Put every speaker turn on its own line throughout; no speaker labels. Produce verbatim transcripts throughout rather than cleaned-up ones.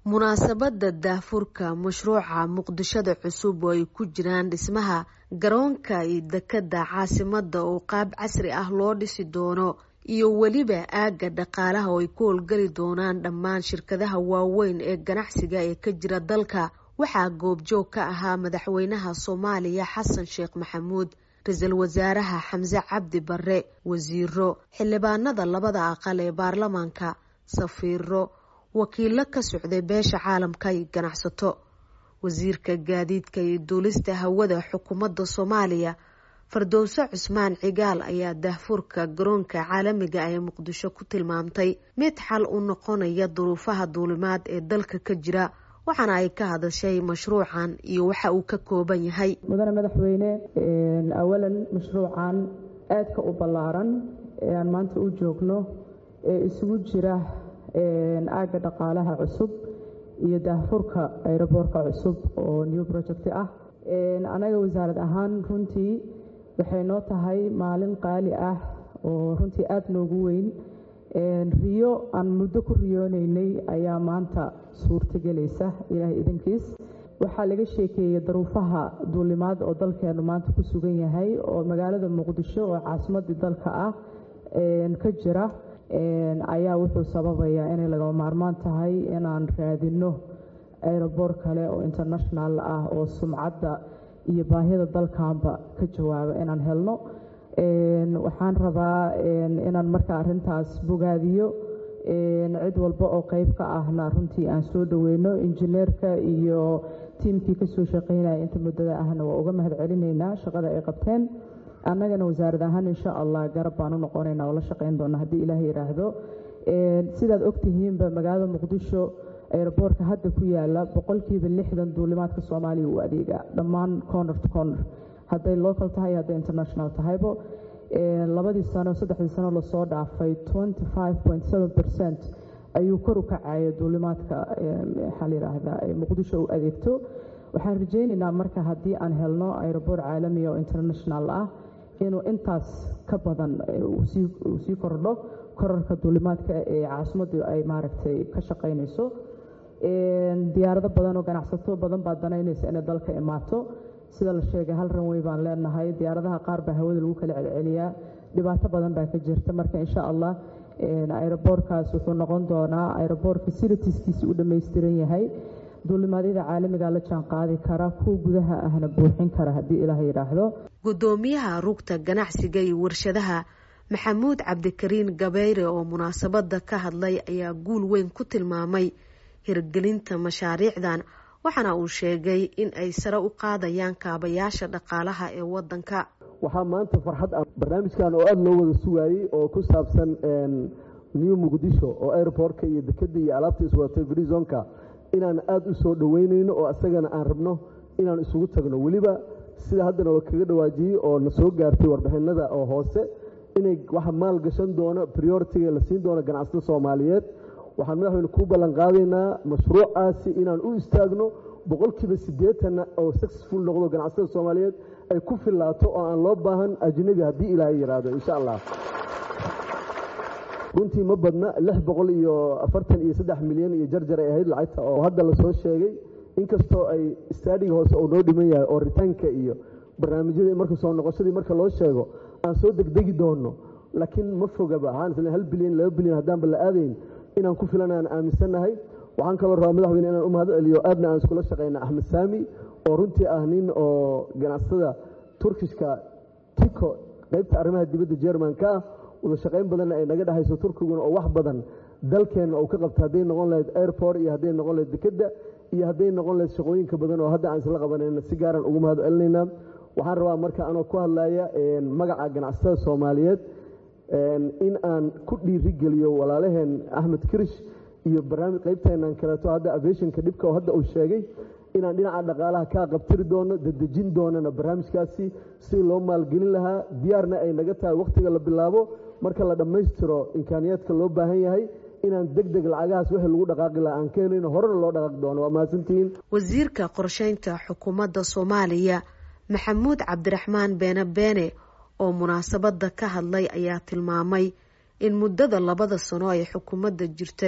munaasabada daafurka mashruuca muqdishada cusub oo ay ku jiraan dhismaha garoonka iyo dekada caasimada oo qaab casri ah loo dhisi doono iyo waliba aaga dhaqaalaha oo ay ku howlgali doonaan dhammaan shirkadaha waaweyn ee ganacsiga ee ka jira dalka. waxaa goobjoog ka ahaa madaxweynaha Soomaaliya Xasan Sheekh Maxamuud, ra'iisul wasaaraha Xamse Cabdi Barre, wasiiro, xildhibaanada labada aqal ee baarlamaanka, safiiro, wakiilo ka socday beesha caalamka iyo ganacsato. wasiirka gaadiidka iyo duulista hawada xukuumadda Soomaaliya Fardowso Cusmaan Cigaal ayaa daahfurka garoonka caalamiga ah ee Muqdisho ku tilmaamtay mid xal u noqonaya duruufaha duulimaad ee dalka ka jira, waxaana ay ka hadashay mashruucan iyo waxa uu ka kooban yahay.
mudane madaxweyne, awalan mashruucan aadka u ballaaran ee aan maanta u joogno ee isugu jira aaga dhaqaalaha cusub iyo daahfurka aeroboorka cusub oo new project ah. anaga wasaarad ahaan runtii waxay noo tahay maalin qaali ah oo runtii aad noogu weyn. riyo aan muddo ku riyoonaynay ayaa maanta suurtagelaysa ilaahay idankiis. waxaa laga sheekeeyay daruufaha duulimaad oo dalkeenu maanta ku sugan yahay oo magaalada Muqdisho oo caasimadii dalka ah ka jira ayaa wuxuu sababayaa inay laga maarmaan tahay inaan raadino aeroboort kale oo international ah oo sumcadda iyo baahida dalkaanba ka jawaaba inaan helno. waxaan rabaa inaan marka arintaas bogaadiyo cid walba oo qayb ka ahna runtii aan soo dhaweyno. injineerka iyo tiimkii ka soo shaqeynaya inta muddada ahna waa uga mahad celinaynaa shaqada ay qabteen. annagana wasaarad ahaan insha allah garab baan u noqonaynaa oo la shaqeyn doona haddii ilaahay yiraahdo. sidaad ogtihiinba magaalada Muqdisho aeroboortka hadda ku yaala boqolkiiba lixdan duulimaadka Soomaaliya uu adeega dhammaan corner to corner, hadday local tahay hadday international tahaybo. labadii sano saddexdii sano la soo dhaafay twenty-five point seven percent ayuu kor u kacaya duulimaadka xal yiraahda ay Muqdisho u adeegto. waxaan rajaynaynaa marka haddii aan helno aeroboort caalami oo international ah inuu intaas ka badan uu sii kordho kororka duulimaadka ee caasimaddu ay maaragtay ka shaqaynayso. diyaarado badan oo ganacsato badan baa danaynaysa inay dalka imaato. sida la sheegay hal runway baan leenahay, diyaaradaha qaar baa hawada lagu kala celceliyaa, dhibaato badan baa ka jirta. marka insha allah aeroboortkaas wuxuu noqon doonaa aeroboort facilitieskiisa u dhammaystiran yahay, duulimaadyada caalamiga la jaan qaadi kara, kuwa gudaha ahna buuxin kara haddii ilaahay yiraahdo.
gudoomiyaha rugta ganacsiga iyo warshadaha Maxamuud Cabdikariin Gabayre oo munaasabada ka hadlay ayaa guul weyn ku tilmaamay hirgelinta mashaariicdan, waxaana uu sheegay in ay sare u qaadayaan kaabayaasha dhaqaalaha ee wadanka.
waxaa maanta farxad ah barnaamijkan oo aad loo wada sugayay oo ku saabsan new Muqdisho oo airportka iyo dekada iyo alaabta iswatay free zone-ka inaan aad u soo dhaweynayno oo asagana aan rabno inaan isugu tagno. waliba sida haddana oo kaga dhawaajiyay oo na soo gaartay warbixinada oo hoose inay waxa maal gashan doona priority la siin doona ganacsatada Soomaaliyeed. waxaan madaxweyne ku ballan qaadaynaa mashruucaasi inaan u istaagno boqolkiiba siddeetan oo successful noqdo ganacsatada Soomaaliyeed ay ku filaato oo aan loo baahan ajnabi haddii ilaahay yiraahdo insha allah. runtii ma badna lix boqol iyo afartan iyo saddex milyan iyo jarjar ay ahayd lacagta oo hadda la soo sheegay, inkastoo ay studyga hoose oo noo dhiman yahay oo ritaanka iyo barnaamijyada marka soo noqoshadii marka loo sheego aan soo degdegi doono. laakiin ma fogaba waxaan hal bilyan laba bilyan haddaanba la aadayn inaan ku filan aan aaminsanahay. waxaan kaloo rabaa madaxweyne inaan u mahad celiyo aadna aan iskula shaqeyna Axmed Saami oo runtii ah nin oo ganacsatada Turkishka Tiko qaybta arrimaha dibadda Germanka wada shaqeyn badan ay naga dhaxayso Turkiguna oo wax badan dalkeena oo ka qabta hadday noqon lahayd airport iyo hadday noqon lahayd dekada iyo hadday noqon lahayd shaqooyinka badan oo hadda aan isla qabanayna si gaaran ugu mahad celinayna. waxaan rabaa marka anoo ku hadlaya magaca ganacsatada Soomaaliyeed in aan ku dhiirigeliyo walaalaheen Axmed Kirish iyo barnaamij qaybteenan kaleeto hadda aviationka dhibka oo hadda uu sheegay inaan dhinaca dhaqaalaha ka qabtiri doono, dadejin doonana barnaamijkaasi si loo maalgelin lahaa. diyaarna ay naga tahay waqtiga la bilaabo marka la dhammaystiro imkaaniyaadka loo baahan yahay inaan degdeg lacagahaas wixii lagu dhaqaaqi lahaa aan keenayno horena loo dhaqaaqi doono. waa mahadsantihiin.
wasiirka qorsheynta xukuumadda Soomaaliya Maxamuud Cabdiraxmaan Beene Beene oo munaasabada ka hadlay ayaa tilmaamay in muddada labada sano ay xukuumadda jirtay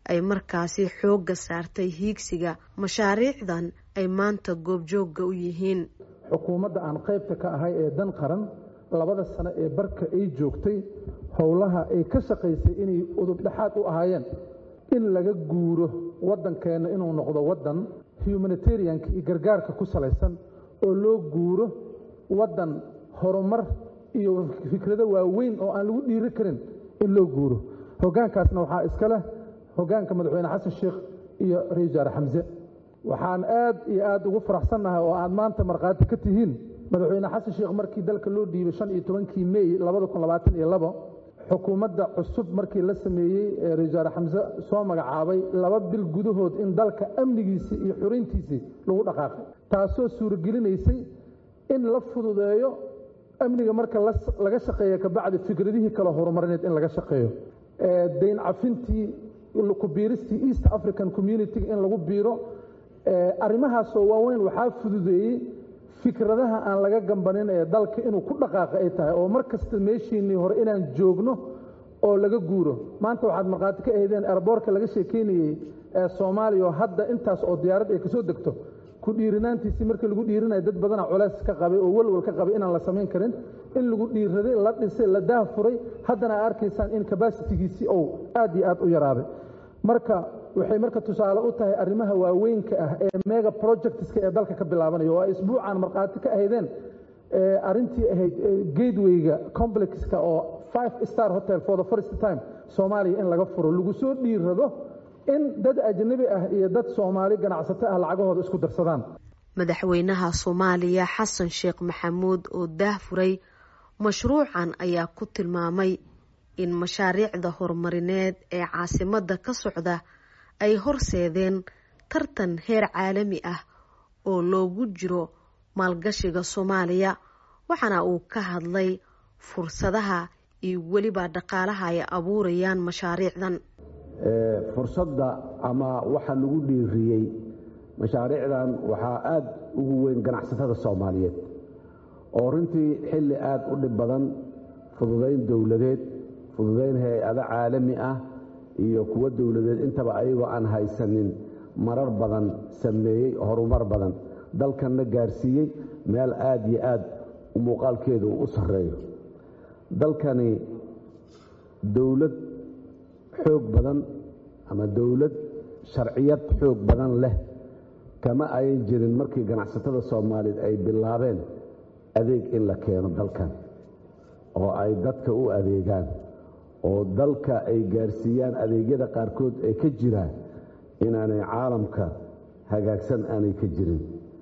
ay markaasi xoogga saartay hiigsiga mashaariicdan ay maanta goobjoogga u yihiin.
xukuumadda aan qaybta ka ahay ee dan qaran labada sano ee barka ay joogtay howlaha ay ka shaqaysay inay udub dhexaad u ahaayeen in laga guuro waddankeena inuu noqdo waddan humanitarianka iyo gargaarka ku salaysan oo loo guuro waddan horumar iyo fikrado waaweyn oo aan lagu dhiiri karin in loo guuro. hoggaankaasna waxaa iska leh hoggaanka madaxweyne xasan sheekh iyo ra-iisul wasaare xamse. waxaan aad iyo aad ugu faraxsannahay oo aad maanta markhaati ka tihiin madaxweyne xasan sheekh markii dalka loo dhiibay shan iyo tobankii mey labada kun labaatan iyo labo xukuumadda cusub markii la sameeyey ee ra-iisul wasaare xamse soo magacaabay laba bil gudahood in dalka amnigiisii iyo xuriintiisii lagu dhaqaaqay, taasoo suurogelinaysay in la fududeeyo amniga marka laga shaqeeyo kabacdi fikradihii kale horumarineed in laga shaqeeyo, dayn cafintii ku biiristii East African Community in lagu biiro. arrimahaasoo waaweyn waxaa fududeeyey fikradaha aan laga gambanin ee dalka inuu ku dhaqaaqo ay tahay oo mar kasta meeshiinnii hore inaan joogno oo laga guuro. maanta waxaad markhaati ka ahaydeen airboortka laga sheekeynayey ee soomaaliya oo hadda intaas oo diyaarad ay kasoo degto ku dhiirinaantiisii markii lagu dhiirinayo dad badana culays ka qabay oo walwal ka qabay inaan la samayn karin, in lagu dhiiraday, la dhisay, la daafuray, haddana aad arkaysaan in capacitigiisii ou aad iyo aad u yaraaday. marka waxay marka tusaale u tahay arrimaha waaweynka ah ee mega projectska ee dalka ka bilaabanaya oo ay isbuucan markhaati ka ahaydeen arrintii ahayd gatewayga complexka oo five star hotel for the first time soomaaliya in laga furo, lagu soo dhiirado in dad ajnabi ah iyo dad soomaali ganacsato ah lacagahooda isku darsadaan.
madaxweynaha Soomaaliya Xasan Sheekh Maxamuud oo daahfuray mashruucan ayaa ku tilmaamay in mashaariicda horumarineed ee caasimadda ka socda ay horseedeen tartan heer caalami ah oo loogu jiro maalgashiga Soomaaliya, waxaana uu ka hadlay fursadaha iyo weliba dhaqaalaha ay abuurayaan mashaariicdan.
fursadda ama waxa lagu dhiiriyey mashaariicdan waxaa aad ugu weyn ganacsatada Soomaaliyeed oo runtii xilli aad u dhib badan fududayn dowladeed, fududayn hay-ado caalami ah iyo kuwa dowladeed intaba ayagoo aan haysanin marar badan sameeyey horumar badan dalkanna gaarsiiyey meel aad iyo aad muuqaalkeedu u sarreeyo. dalkani dowlad xoog badan ama dowlad sharciyad xoog badan leh kama ayan jirin markii ganacsatada Soomaaliyeed ay bilaabeen adeeg in la keeno dalkan oo ay dadka u adeegaan oo dalka ay gaarsiiyaan adeegyada qaarkood ay ka jiraan inaanay caalamka hagaagsan aanay ka jirin.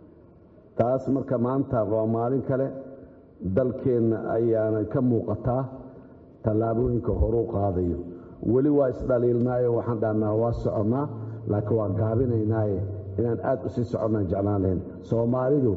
taas marka maanta waa maalin kale dalkeenna ayaana ka muuqataa tallaabooyinka horu qaadayo. weli waa isdhaliilnaayo waxaan dhahnaa waa soconnaa laakiin waa gaabinaynaaye inaan aad u sii soconnaan jeclaan lahayn. soomaalidu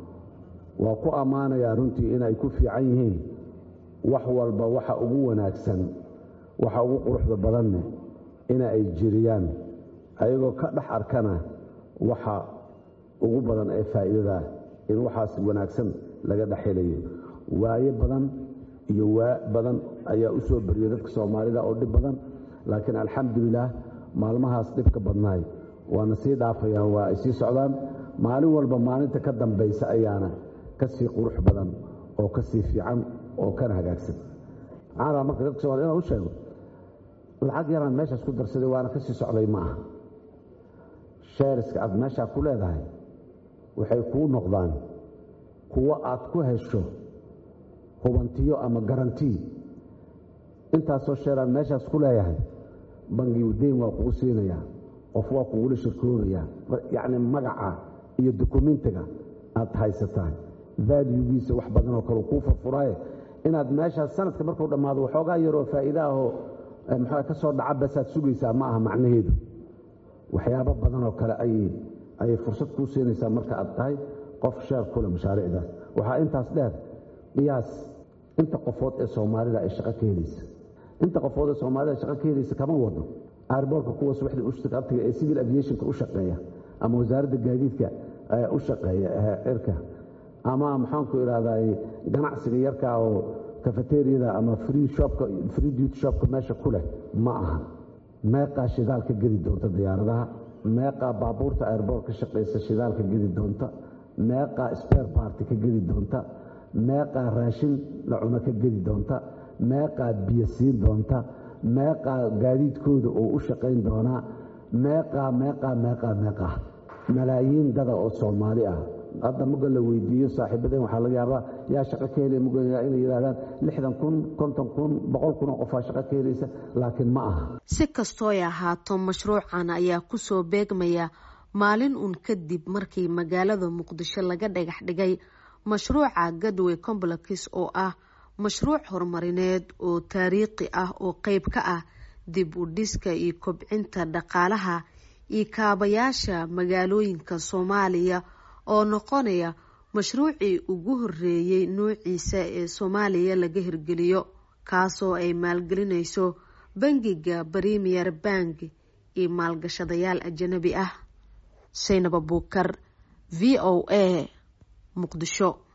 waa ku ammaanayaa runtii inay ku fiican yihiin wax walba waxa ugu wanaagsan, waxa ugu quruxda badanne ina ay jiriyaan ayagoo ka dhex arkana waxa ugu badan ee faa'iidada in waxaas wanaagsan laga dhaxelayo. waaye badan iyo waa badan ayaa u soo bariyay dadka Soomaalida oo dhib badan, laakiin alxamdulillah maalmahaas dhibka badnaay waana sii dhaafayaan, waa ay sii socdaan. maalin walba maalinta ka dambaysa ayaana ka sii qurux badan oo ka sii fiican oo kana hagaagsan. caana marka dadka Soomaalida u sheego lacag yaraan meeshaas ku darsaday waana ka sii socday ma aha. shareska aad meesha ku leedahay waxay kuu noqdaan kuwa aad ku hesho hubantiyo ama garantii. intaasoo sheeraan meeshaas ku leeyahay bangigu deyn waa kugu siinayaa, qof waa kugula shirkoobayaa, yacni magaca iyo dukumentiga aad haysataa valuegiisa wax badan oo kale kuu furfuraaye inaad meeshaas sanadka markuu dhammaado waxoogaa yaroo faa'iida ahoo maxaa ka soo dhaca basaad sugaysaa ma aha macnaheedu. waxyaabo badan oo kale ayay ayay fursad kuu siinaysaa marka aad tahay qof sheer kule mashaariicdaas. waxaa intaas dheer qiyaas inta qofood ee Soomaalida ay shaqo ka helaysa. inta qofood ee Soomaalida ay shaqo ka helaysa kama wado airportka kuwa subaxdii u shaqeeya ee civil aviationka u shaqeeya ama wasaaradda gaadiidka u shaqeeya cirka ama maxaan ku iraahdaa ganacsiga yarka oo cafeteriada ama free shopka free duty shopka meesha ku leh ma aha. meeqaa shidaalka geli doonta diyaaradaha, meeqaa baabuurta airboort ka shaqaysa shidaalka geli doonta, meeqaa spare party ka geli doonta, meeqaa raashin la cuno ka geli doonta, meeqaa biyo siin doonta, meeqaa gaadiidkooda oo u shaqayn doonaa, meeqaa meeqaa meeqaa meeqaa malaayiin dada oo Soomaali ah. hadda muga la weydiiyo saaxiibadeen waxaa laga yaabaa yaa shaqo ka helay muga inay yiraahdaan lixdan kun konton kun boqol kun oo qof shaqo ka helaysa, laakiin ma aha.
Si kastoo ay ahaato, mashruucan ayaa ku soo beegmaya maalin uun kadib markii magaalada Muqdisho laga dhagax dhigay mashruuca Gateway Complex oo ah mashruuc horumarineed oo taariikhi ah oo qayb ka ah dib u dhiska iyo kobcinta dhaqaalaha iyo kaabayaasha magaalooyinka Soomaaliya oo noqonaya mashruucii ugu horeeyay noociisa ee Soomaaliya laga hirgeliyo, kaasoo ay maalgelinayso bangiga Premier Bank iyo maalgashadayaal ajnabi ah. Saynab Abuukar, V O A, Muqdisho.